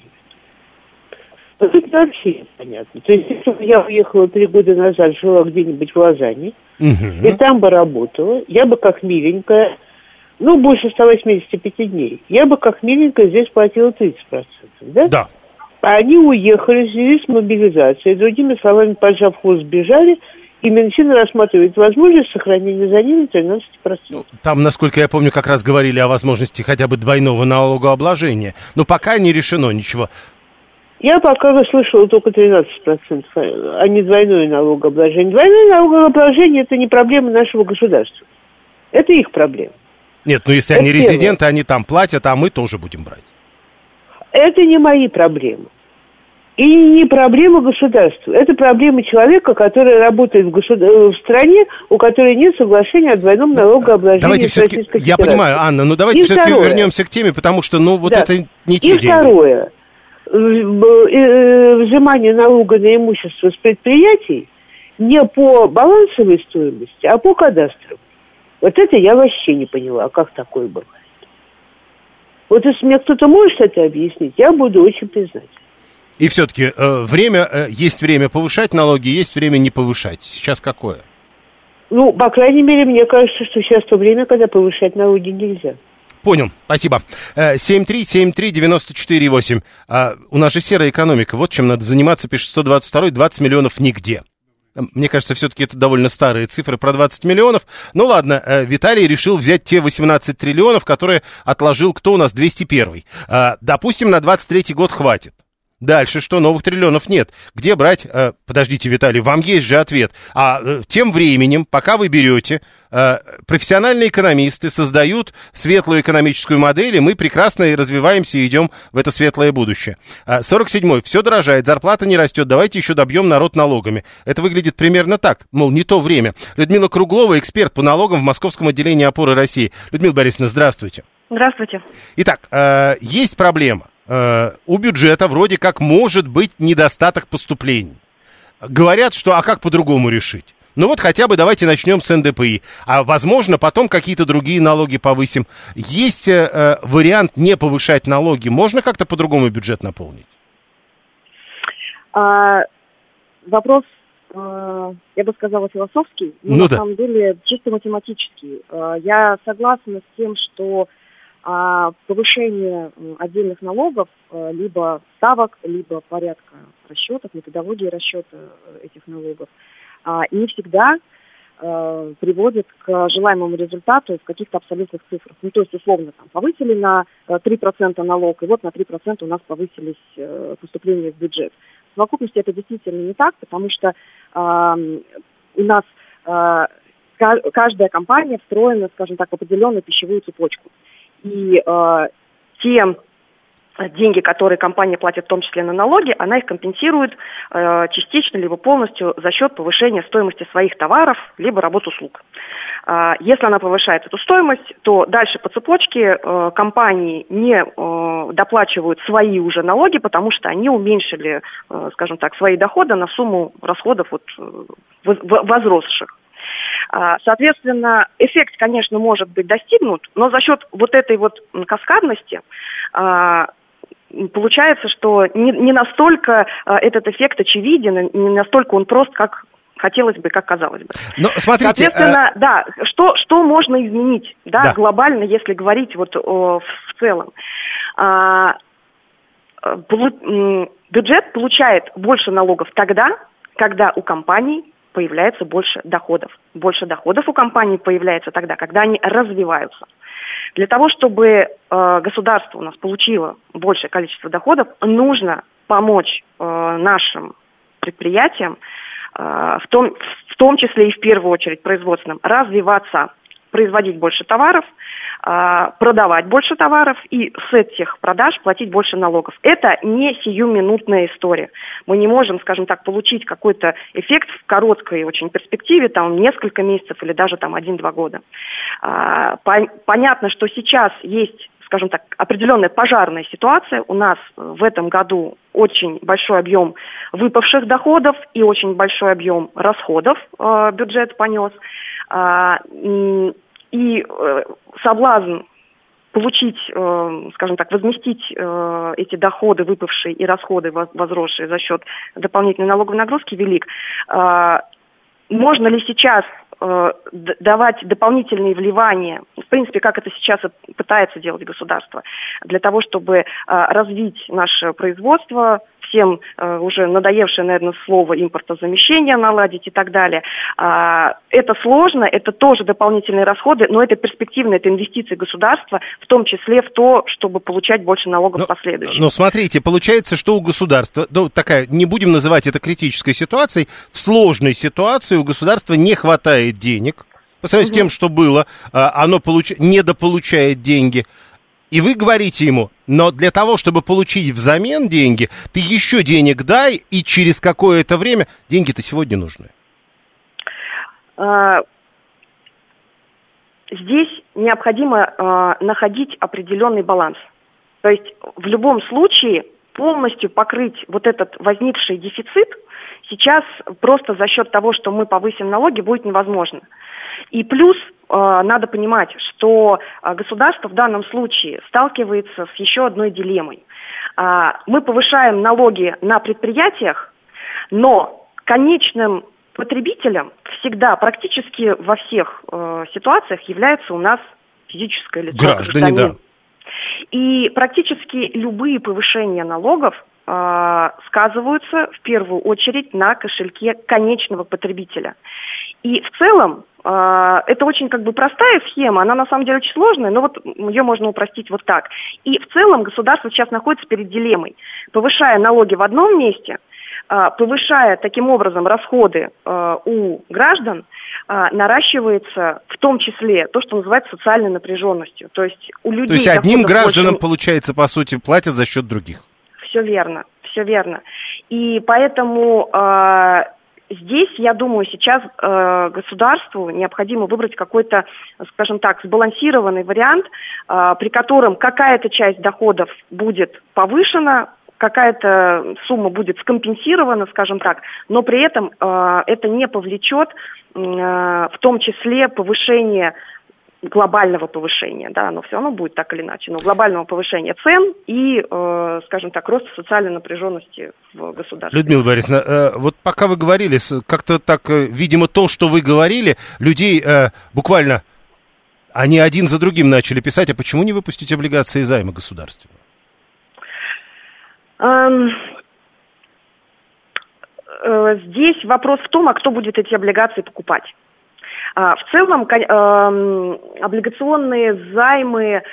виду. Но тут вообще непонятно. То есть, если бы я уехала три года назад, жила где-нибудь в Лозанне, угу. и там бы работала, я бы как миленькая, ну, больше ста восьмидесяти пяти дней, я бы как миленькая здесь платила тридцать процентов, да? Да. А они уехали в связи с мобилизацией. Другими словами, поджав хвост, сбежали, и Минфин рассматривает возможность сохранения за ними тринадцать процентов. Ну, там, насколько я помню, как раз говорили о возможности хотя бы двойного налогообложения. Но пока не решено ничего. Я пока слышала только тринадцать процентов, а не двойное налогообложение. Двойное налогообложение – это не проблема нашего государства. Это их проблема. Нет, ну если это они резиденты, первое. Они там платят, а мы тоже будем брать. Это не мои проблемы. И не проблема государства. Это проблема человека, который работает в, государ... в стране, у которой нет соглашения о двойном налогообложении. Давайте все-таки, я понимаю, Анна, но давайте и все-таки второе. вернемся к теме, потому что, ну, вот да. это не те и деньги. И второе. Взимание налога на имущество с предприятий не по балансовой стоимости, а по кадастру. Вот это я вообще не поняла, как такое бывает. Вот если мне кто-то может это объяснить, я буду очень признательна. И все-таки э, время, э, есть время повышать налоги, есть время не повышать. Сейчас какое? Ну, по крайней мере, мне кажется, что сейчас то время, когда повышать налоги нельзя. Понял, спасибо. семь три семь три девяносто четыре восемь. А, у нас же серая экономика, вот чем надо заниматься, пишет сто двадцать два, двадцать миллионов нигде. Мне кажется, все-таки это довольно старые цифры про двадцать миллионов. Ну ладно, Виталий решил взять те восемнадцать триллионов, которые отложил кто у нас, двести первый. А, допустим, на двадцать третий год хватит. Дальше что? Новых триллионов нет. Где брать? Э, подождите, Виталий, вам есть же ответ. А э, тем временем, пока вы берете, э, профессиональные экономисты создают светлую экономическую модель, и мы прекрасно и развиваемся и идем в это светлое будущее. Э, сорок седьмой. Все дорожает, зарплата не растет, давайте еще добьем народ налогами. Это выглядит примерно так, мол, не то время. Людмила Круглова, эксперт по налогам в Московском отделении «Опоры России». Людмила Борисовна, здравствуйте. Здравствуйте. Итак, э, есть проблема. У бюджета вроде как может быть недостаток поступлений. Говорят, что а как по-другому решить? Ну вот хотя бы давайте начнем с эн дэ пэ и. А возможно потом какие-то другие налоги повысим. Есть э, вариант не повышать налоги. Можно как-то по-другому бюджет наполнить? А, вопрос, э, я бы сказала, философский. Но ну на да. самом деле чисто математический. Э, я согласна с тем, что А повышение отдельных налогов, либо ставок, либо порядка расчетов, методологии расчета этих налогов, не всегда приводит к желаемому результату в каких-то абсолютных цифрах. Ну, то есть, условно, там, повысили на три процента налог, и вот на три процента у нас повысились поступления в бюджет. В совокупности это действительно не так, потому что у нас каждая компания встроена, скажем так, в определенную пищевую цепочку. И э, те деньги, которые компания платит в том числе на налоги, она их компенсирует э, частично либо полностью за счет повышения стоимости своих товаров либо работ услуг. Э, если она повышает эту стоимость, то дальше по цепочке э, компании не э, доплачивают свои уже налоги, потому что они уменьшили, э, скажем так, свои доходы на сумму расходов вот, э, возросших. Соответственно, эффект, конечно, может быть достигнут, но за счет вот этой вот каскадности э, получается, что не, не настолько э, этот эффект очевиден, не настолько он прост, как хотелось бы, как казалось бы. Но, смотрите, Соответственно, э... да, что, что можно изменить, да, да. глобально, если говорить вот о, в целом. А, полу, бюджет получает больше налогов тогда, когда у компаний появляется больше доходов. Больше доходов у компаний появляется тогда, когда они развиваются. Для того, чтобы э, государство у нас получило большее количество доходов, нужно помочь э, нашим предприятиям, э, в том, в том числе и в первую очередь производственным, развиваться, производить больше товаров, э, продавать больше товаров и с этих продаж платить больше налогов. Это не сиюминутная история. Мы не можем, скажем так, получить какой-то эффект в короткой очень перспективе, там несколько месяцев или даже там один-два года. А, по- понятно, что сейчас есть, скажем так, определенная пожарная ситуация. У нас в этом году очень большой объем выпавших доходов и очень большой объем расходов э, бюджет понес. А, и э, соблазн получить, э, скажем так, возместить э, эти доходы, выпавшие и расходы, возросшие за счет дополнительной налоговой нагрузки, велик. Э, можно ли сейчас э, давать дополнительные вливания, в принципе, как это сейчас пытается делать государство, для того, чтобы э, развить наше производство, всем э, уже надоевшее, наверное, слово импортозамещение наладить и так далее. А, это сложно, это тоже дополнительные расходы, но это перспективно, это инвестиции государства, в том числе в то, чтобы получать больше налогов но, в последующем. Но смотрите, получается, что у государства, ну, такая, не будем называть это критической ситуацией, в сложной ситуации у государства не хватает денег, по сравнению угу. с тем, что было, оно получ... недополучает деньги. И вы говорите ему, но для того, чтобы получить взамен деньги, ты еще денег дай, и через какое-то время деньги-то сегодня нужны. Здесь необходимо находить определенный баланс. То есть в любом случае полностью покрыть вот этот возникший дефицит сейчас просто за счет того, что мы повысим налоги, будет невозможно. И плюс надо понимать, что государство в данном случае сталкивается с еще одной дилеммой. Мы повышаем налоги на предприятиях, но конечным потребителем всегда, практически во всех ситуациях является у нас физическое лицо. Граждане, да. И практически любые повышения налогов сказываются в первую очередь на кошельке конечного потребителя. И в целом это очень как бы простая схема, она на самом деле очень сложная, но вот ее можно упростить вот так. И в целом государство сейчас находится перед дилеммой, повышая налоги в одном месте, повышая таким образом расходы у граждан, наращивается в том числе то, что называется социальной напряженностью. То есть у людей... То есть одним гражданам, больше... получается, по сути, платят за счет других. Все верно, все верно. И поэтому... Здесь, я думаю, сейчас э, государству необходимо выбрать какой-то, скажем так, сбалансированный вариант, э, при котором какая-то часть доходов будет повышена, какая-то сумма будет скомпенсирована, скажем так, но при этом э, это не повлечет э, в том числе повышение глобального повышения, да, оно все равно будет так или иначе, но глобального повышения цен и, э, скажем так, роста социальной напряженности в государстве. Людмила Борисовна, э, вот пока вы говорили, как-то так, э, видимо, то, что вы говорили, людей э, буквально, они один за другим начали писать, а почему не выпустить облигации займа государственного? Эм... Здесь вопрос в том, а кто будет эти облигации покупать. В целом, облигационные займы,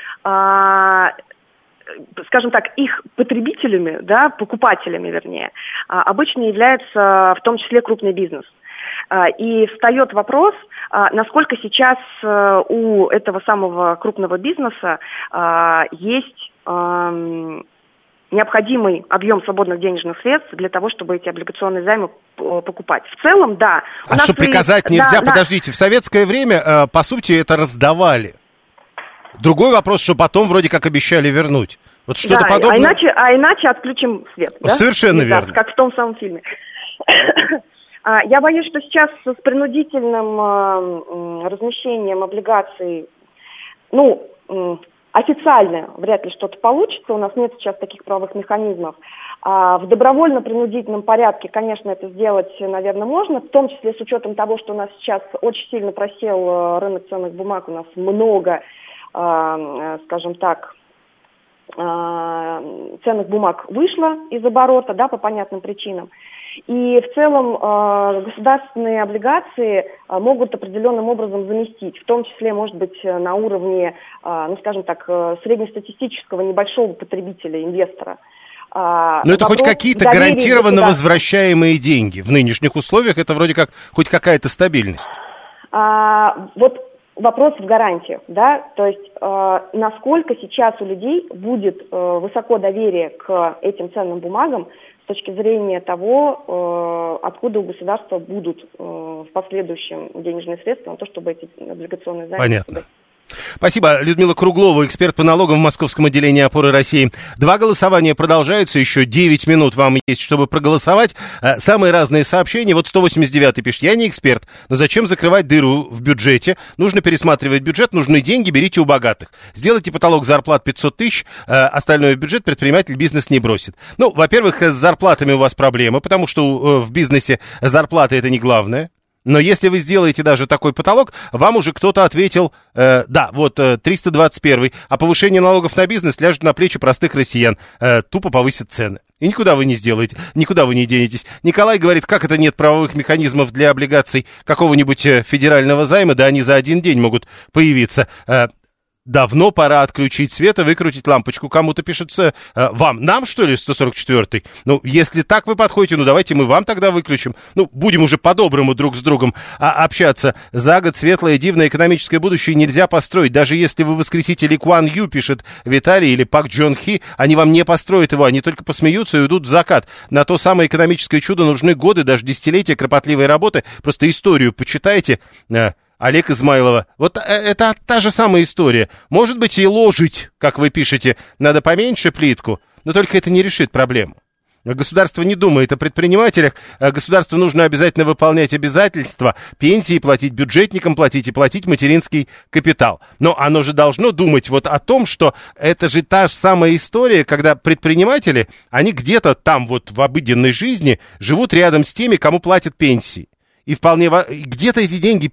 скажем так, их потребителями, да, покупателями, вернее, обычно является в том числе крупный бизнес. И встает вопрос, насколько сейчас у этого самого крупного бизнеса есть необходимый объем свободных денежных средств для того, чтобы эти облигационные займы покупать. В целом, да. А что, приказать есть... нельзя? Да, Подождите, да. В советское время, по сути, это раздавали. Другой вопрос, что потом вроде как обещали вернуть. Вот что-то да, подобное. А иначе, а иначе отключим свет. Да? Совершенно верно. Да, как в том самом фильме. Я боюсь, что сейчас с принудительным размещением облигаций, ну, официально вряд ли что-то получится. У нас нет сейчас таких правовых механизмов. А в добровольно-принудительном порядке, конечно, это сделать, наверное, можно, в том числе с учетом того, что у нас сейчас очень сильно просел рынок ценных бумаг, у нас много, скажем так, ценных бумаг вышло из оборота, да, по понятным причинам. И в целом э, государственные облигации э, могут определенным образом заместить, в том числе, может быть, на уровне, э, ну, скажем так, э, среднестатистического небольшого потребителя, инвестора. Э, Но это хоть какие-то гарантированно возвращаемые деньги. В нынешних условиях это вроде как хоть какая-то стабильность. А, вот вопрос в гарантиях, да, то есть э, насколько сейчас у людей будет э, высоко доверие к этим ценным бумагам, с точки зрения того, откуда у государства будут в последующем денежные средства на то, чтобы эти облигационные займы... Понятно. Спасибо. Людмила Круглова, эксперт по налогам в Московском отделении «Опоры России». Два голосования продолжаются, еще девять минут вам есть, чтобы проголосовать. Самые разные сообщения. Вот сто восемьдесят девятый пишет: я не эксперт, но зачем закрывать дыру в бюджете? Нужно пересматривать бюджет, нужны деньги, берите у богатых. Сделайте потолок зарплат пятьсот тысяч, остальное в бюджет предприниматель, бизнес не бросит. Ну, во-первых, с зарплатами у вас проблемы, потому что в бизнесе зарплаты это не главное. Но если вы сделаете даже такой потолок, вам уже кто-то ответил, э, да, вот э, триста двадцать первый, а повышение налогов на бизнес ляжет на плечи простых россиян, э, тупо повысит цены. И никуда вы не сделаете, никуда вы не денетесь. Николай говорит, как это нет правовых механизмов для облигаций какого-нибудь федерального займа, да они за один день могут появиться. Э, Давно пора отключить свет и выкрутить лампочку. Кому-то пишется, э, вам, нам, что ли, сто сорок четвёртый? Ну, если так вы подходите, ну, давайте мы вам тогда выключим. Ну, будем уже по-доброму друг с другом а, общаться. За год светлое, дивное экономическое будущее нельзя построить. Даже если вы воскресите Ли Куан Ю, пишет Виталий, или Пак Джон Хи, они вам не построят его, они только посмеются и уйдут в закат. На то самое экономическое чудо нужны годы, даже десятилетия кропотливой работы. Просто историю почитайте. Э, Олег Измайлова. Вот это та же самая история. Может быть, и ложить, как вы пишете, надо поменьше плитку, но только это не решит проблему. Государство не думает о предпринимателях. Государству нужно обязательно выполнять обязательства, пенсии платить, бюджетникам платить и платить материнский капитал. Но оно же должно думать вот о том, что это же та же самая история, когда предприниматели, они где-то там вот в обыденной жизни живут рядом с теми, кому платят пенсии. И вполне где-то эти деньги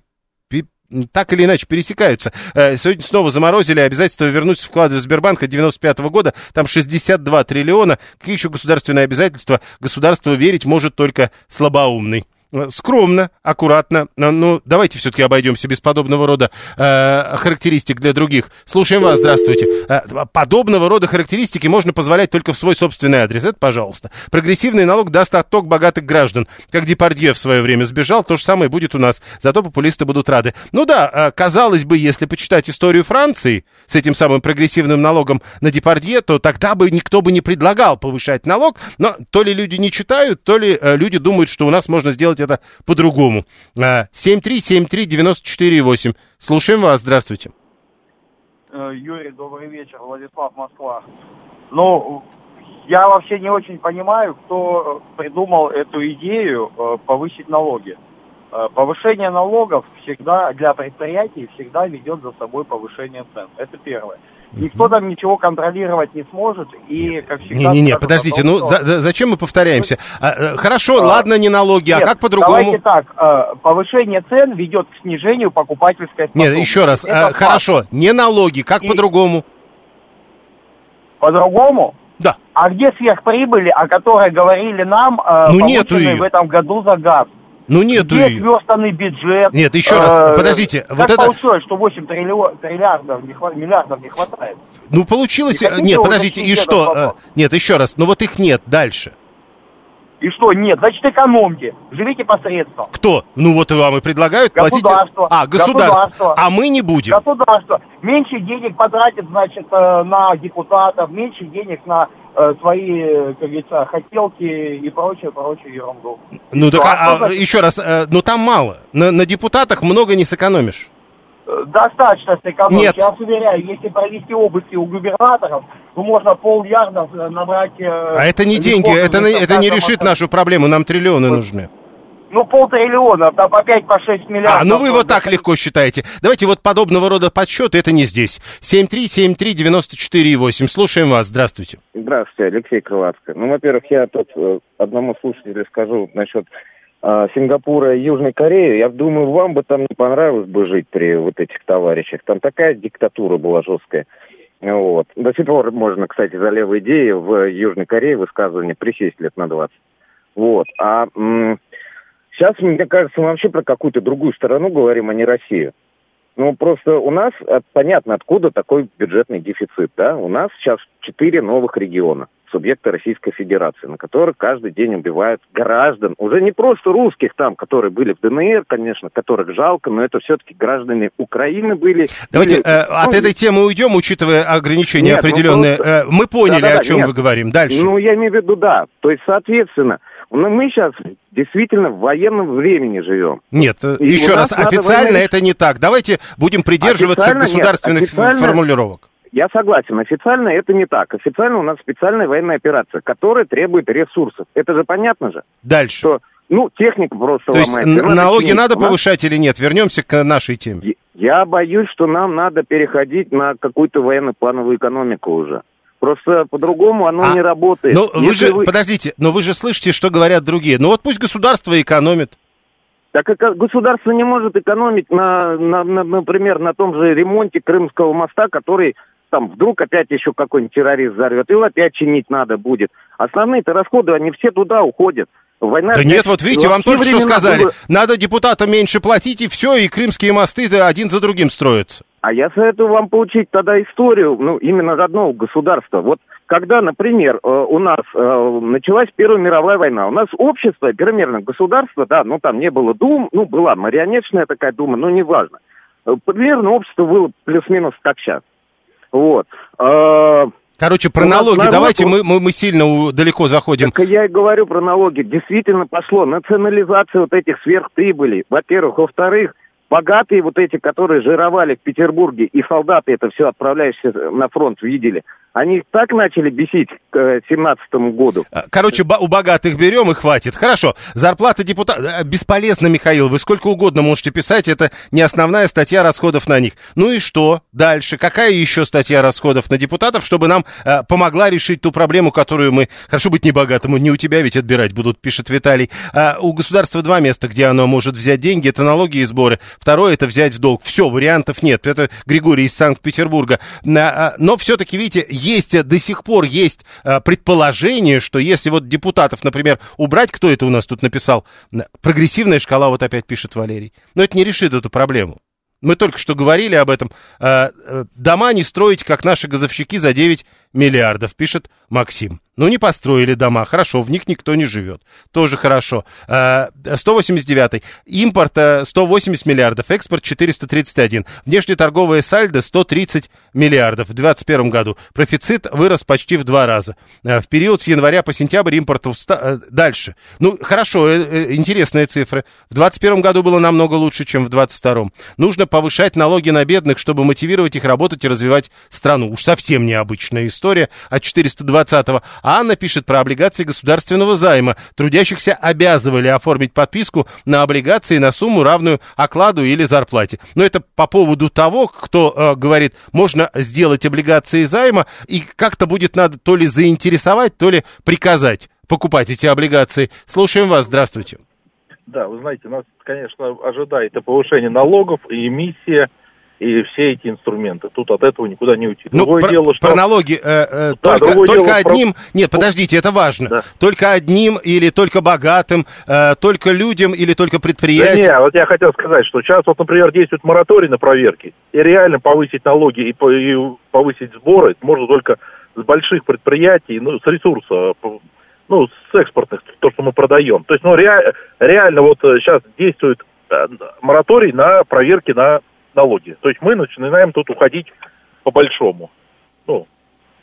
так или иначе пересекаются. Сегодня снова заморозили обязательство вернуть вклады в Сбербанк от девяносто пятого года. Там шестьдесят два триллиона. Какие еще государственные обязательства? Государству верить может только слабоумный. Скромно, аккуратно, но давайте все-таки обойдемся без подобного рода э, характеристик для других. Слушаем вас, здравствуйте. Э, подобного рода характеристики можно позволять только в свой собственный адрес. Это, пожалуйста. Прогрессивный налог даст отток богатых граждан. Как Депардье в свое время сбежал, то же самое будет у нас. Зато популисты будут рады. Ну да, э, казалось бы, если почитать историю Франции с этим самым прогрессивным налогом на Депардье, то тогда бы никто бы не предлагал повышать налог. Но то ли люди не читают, то ли э, люди думают, что у нас можно сделать это по-другому. семь три семь три девять четыре восемь. Слушаем вас, здравствуйте. Юрий, добрый вечер, Владислав, Москва. Ну, я вообще не очень понимаю, кто придумал эту идею повысить налоги. Повышение налогов всегда для предприятий всегда ведет за собой повышение цен. Это первое. Никто там ничего контролировать не сможет, и, как всегда... Не-не-не, подождите, том, ну что... за, зачем мы повторяемся? А, хорошо, а, ладно, не налоги, нет, а как по-другому? Давайте так, повышение цен ведет к снижению покупательской способности. Нет, еще раз, а, хорошо, не налоги, как и... по-другому? По-другому? Да. А где сверхприбыли, о которой говорили нам, ну, полученные в этом году за газ? Ну нету Где ее. сверстанный бюджет? Нет, еще раз, э, подождите. Как вот это... получилось, что восемь триллиардов не хватает, миллиардов не хватает? Ну получилось... Нет, подождите, и что? Нет, еще раз, ну вот их нет дальше. И что нет? Значит, экономьте, живите по средствам. Кто? Ну вот вам и предлагают платить... Государство. А, государство. государство. А мы не будем. Государство. Меньше денег потратит, значит, на депутатов, меньше денег на э, свои, как говорится, хотелки и прочее, прочее ерунду. Ну, так, а, а, а, еще раз, э, ну там мало. На, на депутатах много не сэкономишь. Достаточно сэкономить. Нет. Я вас уверяю, если провести обыски у губернаторов, то можно полярда набрать... Э, а это не деньги, это, это не решит нашу проблему, нам триллионы вот. нужны. Ну, полтриллиона, там по пять, по шесть миллиардов. А, ну вы вот так легко считаете. Давайте вот подобного рода подсчеты, это не здесь. семь три семь три девять четыре восемь. Слушаем вас, здравствуйте. Здравствуйте, Алексей Крылатский. Ну, во-первых, я тут э, одному слушателю скажу насчет э, Сингапура и Южной Кореи. Я думаю, вам бы там не понравилось бы жить при вот этих товарищах. Там такая диктатура была жесткая. Вот. До сих пор можно, кстати, за левые идеи в Южной Корее высказывание присесть лет на двадцать. Вот. А... М- Сейчас, мне кажется, мы вообще про какую-то другую сторону говорим, а не Россию. Ну, просто у нас, понятно, откуда такой бюджетный дефицит, да? У нас сейчас четыре новых региона, субъекта Российской Федерации, на которых каждый день убивают граждан. Уже не просто русских там, которые были в ДНР, конечно, которых жалко, но это все-таки граждане Украины были. Давайте были... э, от ну, этой темы уйдем, учитывая ограничения нет, определенные. Ну, просто... Мы поняли, да, да, о чем нет. вы говорим. Дальше. Ну, я имею в виду, да. То есть, соответственно... Но мы сейчас действительно в военном времени живем. Нет, и еще раз, официально военный... это не так. Давайте будем придерживаться официально государственных нет, официально... формулировок. Я согласен, официально это не так. Официально у нас специальная военная операция, которая требует ресурсов. Это же понятно же. Дальше. Что, ну, техника просто То ломается. есть налоги надо нас... повышать или нет? Вернемся к нашей теме. Я боюсь, что нам надо переходить на какую-то военно-плановую экономику уже. Просто по-другому оно а, не работает. Но вы же, вы... подождите, но вы же слышите, что говорят другие. Ну вот пусть государство экономит. Так как государство не может экономить, на, на, на, например, на том же ремонте Крымского моста, который там вдруг опять еще какой-нибудь террорист взорвет, его опять чинить надо будет. Основные-то расходы, они все туда уходят. Война да нет, вот видите, вам только что сказали, было... надо депутатам меньше платить, и все, и крымские мосты один за другим строятся. А я советую вам получить тогда историю, ну, именно родного государства. Вот когда, например, у нас началась Первая мировая война, у нас общество, примерно государство, да, ну, там не было дум, ну, была марионеточная такая дума, но неважно. Примерно общество было плюс-минус как сейчас. Вот. Короче, про налоги народ... давайте, мы, мы, мы сильно далеко заходим. Так я и говорю про налоги. Действительно пошло национализация вот этих сверхприбылей, во-первых. Во-вторых, богатые вот эти, которые жировали в Петербурге, и солдаты это все, отправляющиеся на фронт, видели, они так начали бесить к семнадцатому году. Короче, у богатых берем и хватит. Хорошо, зарплата депутата... Бесполезно, Михаил, вы сколько угодно можете писать, это не основная статья расходов на них. Ну и что дальше? Какая еще статья расходов на депутатов, чтобы нам э, помогла решить ту проблему, которую мы... Хорошо быть небогатым, не у тебя ведь отбирать будут, пишет Виталий. А у государства два места, где оно может взять деньги, это налоги и сборы. Второе, это взять в долг. Все, вариантов нет. Это Григорий из Санкт-Петербурга. Но все-таки, видите, есть до сих пор есть предположение, что если вот депутатов, например, убрать, кто это у нас тут написал? Прогрессивная шкала, вот опять пишет Валерий. Но это не решит эту проблему. Мы только что говорили об этом. Дома не строить, как наши газовщики, за девять миллиардов, пишет Максим. Ну, не построили дома, хорошо, в них никто не живет. Тоже хорошо. сто восемьдесят девятый. Импорт сто восемьдесят миллиардов, экспорт четыреста тридцать один. Внешнеторговое сальдо сто тридцать миллиардов в двадцать первом году. Профицит вырос почти в два раза. В период с января по сентябрь импорт уста... дальше. Ну, хорошо, интересные цифры. В двадцать первом году было намного лучше, чем в двадцать втором. Нужно повышать налоги на бедных, чтобы мотивировать их работать и развивать страну. Уж совсем необычная история от четыреста двадцатого. А Анна пишет про облигации государственного займа. Трудящихся обязывали оформить подписку на облигации на сумму, равную окладу или зарплате. Но это по поводу того, кто э, говорит, можно сделать облигации займа, и как-то будет надо то ли заинтересовать, то ли приказать покупать эти облигации. Слушаем вас, здравствуйте. Да, вы знаете, нас, конечно, ожидает и повышение налогов, и эмиссия, и все эти инструменты. Тут от этого никуда не уйти. Ну, про, дело, что... про налоги э, э, да, только, только дело, одним... Про... Нет, подождите, это важно. Да. Только одним или только богатым, э, только людям или только предприятиям? Да не, вот я хотел сказать, что сейчас, вот, например, действует мораторий на проверки, и реально повысить налоги и, и повысить сборы можно только с больших предприятий, ну, с ресурса, ну, с экспортных, то, что мы продаем. То есть, ну, ре, реально вот сейчас действует мораторий на проверки на налоги. То есть мы начинаем тут уходить по большому. Ну,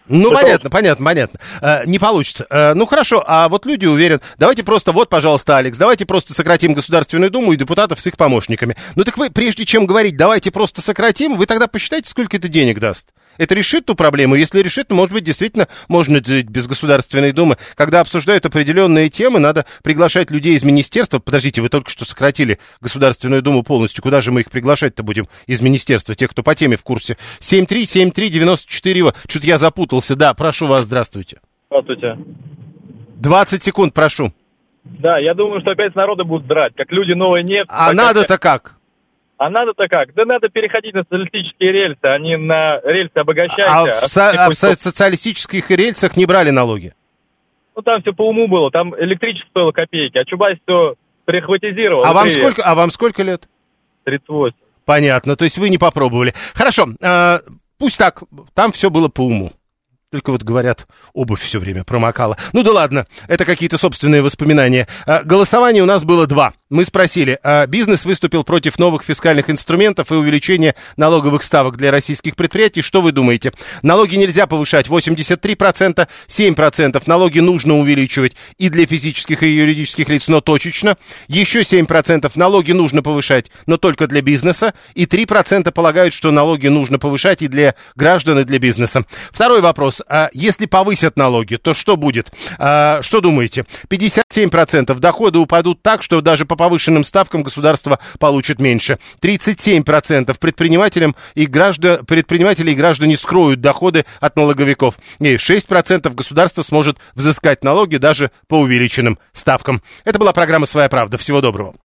Ну, это понятно, понятно, понятно. А, не получится. А, ну, хорошо, а вот люди уверены, давайте просто, вот, пожалуйста, Алекс, давайте просто сократим Государственную Думу и депутатов с их помощниками. Ну, так вы, прежде чем говорить, давайте просто сократим, вы тогда посчитайте, сколько это денег даст. Это решит ту проблему? Если решит, то, может быть, действительно можно жить без Государственной Думы. Когда обсуждают определенные темы, надо приглашать людей из министерства. Подождите, вы только что сократили Государственную Думу полностью. Куда же мы их приглашать-то будем из министерства, тех, кто по теме в курсе? семь три семь три девяносто четыре. Что-то я запутался. Да, прошу вас, здравствуйте. Здравствуйте. двадцать секунд, прошу. Да, я думаю, что опять с народа будут драть. Как люди новые нет. А надо-то как? А надо-то как? Да надо переходить на социалистические рельсы, а не на рельсы обогащайся. А в, со- а в со- социалистических рельсах не брали налоги? Ну, там все по уму было. Там электричество стоило копейки, а Чубайс все прихватизировал. А вам, сколько, а вам сколько лет? тридцать восемь. Понятно, то есть вы не попробовали. Хорошо, э, пусть так, там все было по уму. Только вот говорят, обувь все время промокала. Ну да ладно, это какие-то собственные воспоминания. А, голосование у нас было два. Мы спросили, а бизнес выступил против новых фискальных инструментов и увеличения налоговых ставок для российских предприятий. Что вы думаете? Налоги нельзя повышать, восемьдесят три процента, семь процентов. Налоги нужно увеличивать и для физических и юридических лиц, но точечно. Еще семь процентов налоги нужно повышать, но только для бизнеса. И три процента полагают, что налоги нужно повышать и для граждан, и для бизнеса. Второй вопрос. А если повысят налоги, то что будет? А, что думаете? пятьдесят семь процентов доходы упадут так, что даже по повышенным ставкам государство получит меньше. тридцать семь процентов предпринимателям и граждан, предприниматели и граждане скроют доходы от налоговиков. И шесть процентов государство сможет взыскать налоги даже по увеличенным ставкам. Это была программа «Своя правда». Всего доброго.